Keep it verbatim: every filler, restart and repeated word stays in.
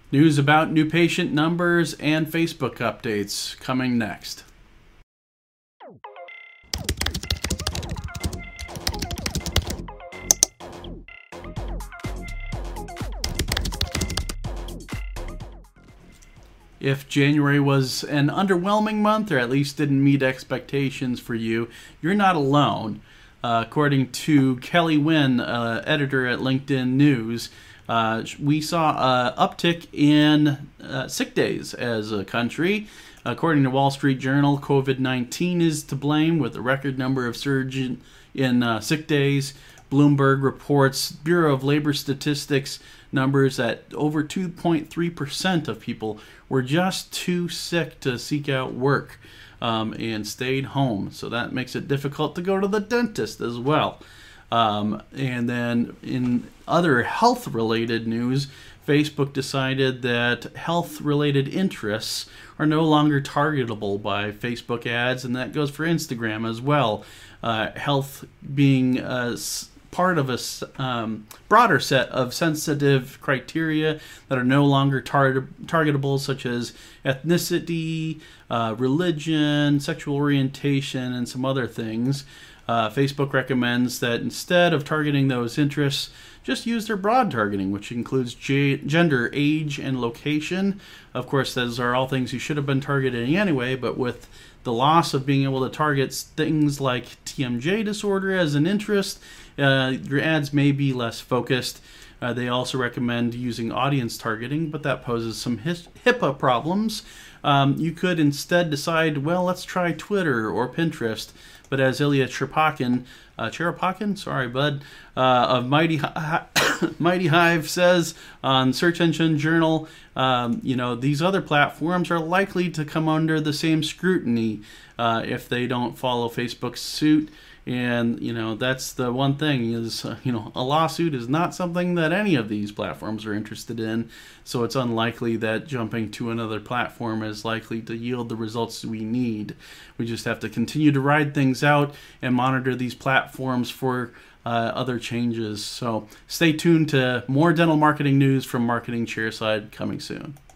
News about new patient numbers and Facebook updates coming next. If January was an underwhelming month, or at least didn't meet expectations for you, you're not alone. Uh, according to Kelly Wynn, uh, editor at LinkedIn News, uh, we saw an uptick in uh, sick days as a country. According to Wall Street Journal, COVID nineteen is to blame, with a record number of surge in, in uh, sick days. Bloomberg reports Bureau of Labor Statistics numbers that over two point three percent of people were just too sick to seek out work um, and stayed home. So that makes it difficult to go to the dentist as well. Um, and then in other health-related news, Facebook decided that health-related interests are no longer targetable by Facebook ads, and that goes for Instagram as well. Uh, health being uh, part of a um, broader set of sensitive criteria that are no longer tar- targetable, such as ethnicity, uh, religion, sexual orientation, and some other things. Uh, Facebook recommends that instead of targeting those interests, just use their broad targeting, which includes g- gender, age, and location. Of course, those are all things you should have been targeting anyway, but with the loss of being able to target things like T M J disorder as an interest, uh, your ads may be less focused. Uh, they also recommend using audience targeting, but that poses some his- HIPAA problems. Um, you could instead decide, well, let's try Twitter or Pinterest. But as Ilya Cherpakin, uh, Cherpakin, sorry, bud, uh, of Mighty Hi- Mighty Hive says on Search Engine Journal, um, you know, these other platforms are likely to come under the same scrutiny uh, if they don't follow Facebook's suit. And, you know, that's the one thing is, uh, you know, a lawsuit is not something that any of these platforms are interested in. So it's unlikely that jumping to another platform is likely to yield the results we need. We just have to continue to ride things out and monitor these platforms for uh, other changes. So stay tuned to more dental marketing news from Marketing Chairside coming soon.